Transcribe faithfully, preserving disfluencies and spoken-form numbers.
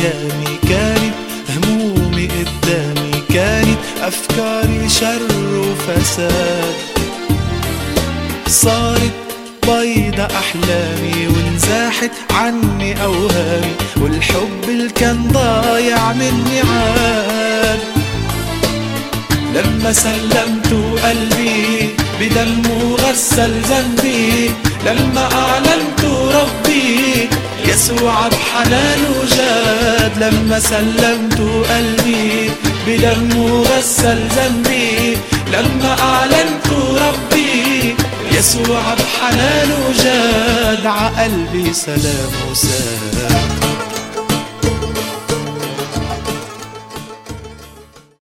أيامي كانت همومي قدامي، كانت أفكاري شر وفساد. صارت بيضة أحلامي وانزاحت عني أوهامي، والحب اللي كان ضايع مني عاد. لما سلمت قلبي بدمه غسل ذنبي، لما أعلنت ربي يسوع بحنانه جاد. لما سلمت قلبي بدمه غسل ذنبي، لما أعلنت ربي يسوع بحنانه جاد. ع قلبي سلام وساد.